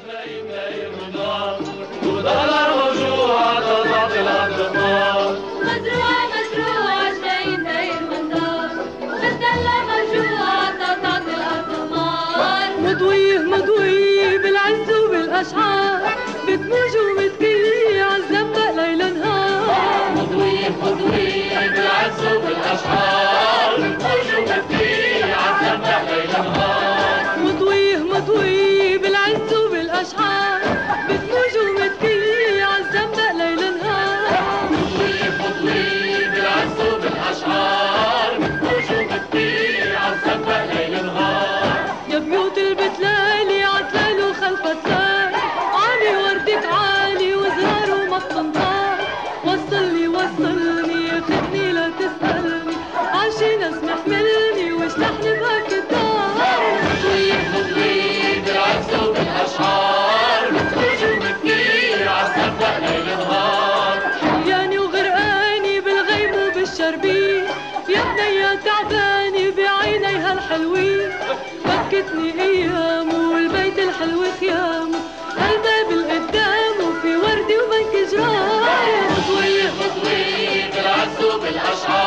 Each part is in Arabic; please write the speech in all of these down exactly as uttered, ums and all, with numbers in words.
مضويه مضويه بالعز وبالاشعار، بتموج وبتكلي عالزنبق ليل نهار. مضويه مضويه بالعز وبالاشعار، بتموج وبتكلي عالزنبق ليل نهار. مضويه مضويه بالعز وبالاشعار، بتموج وبتكلي عالزنبق ليل نهار. مضويه مضويه بالعز وبالاشعار، بتموج وبتكلي عالزنبق ليل نهار. يا بيوت البتلالي عتلال وخلفها تلال، عالي وردك عالي وزهر وما بتنطار. وصلني وصلني خدني لا تسألني، عاشي ناس محملني واشلحني بهاك الدار. مضويه مضويه بالعز وبالاشعار، بتموج وبتكلي عالزنبق ليل نهار. حياني وغرقاني بالغيم وبالشربين، يا بنية تعباني بعينيها الحلوين. بكتني ايام والبيت الحلو خيام، هالباب القدام وفي وردي وبنك جرار. مضويه مضويه بالعز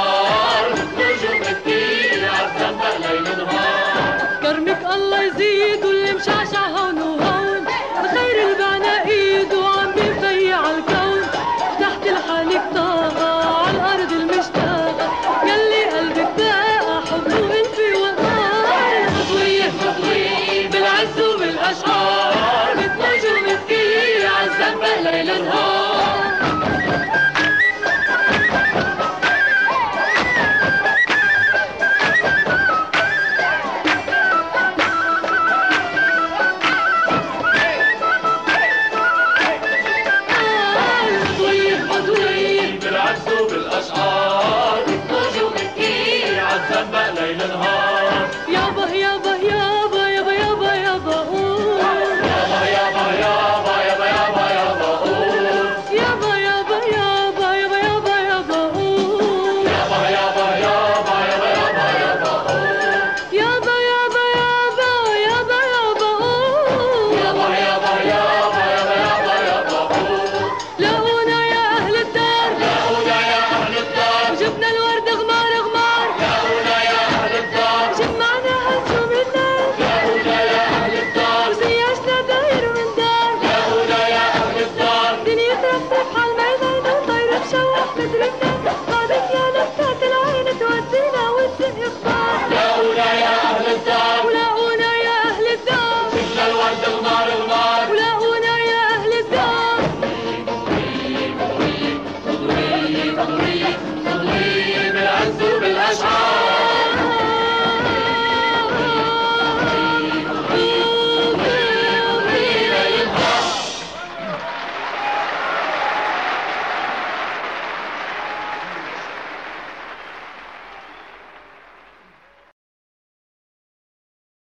وبالاشعار، بتموج وبتكلي عالزنبق ليل نهار. كرمك الله يزيد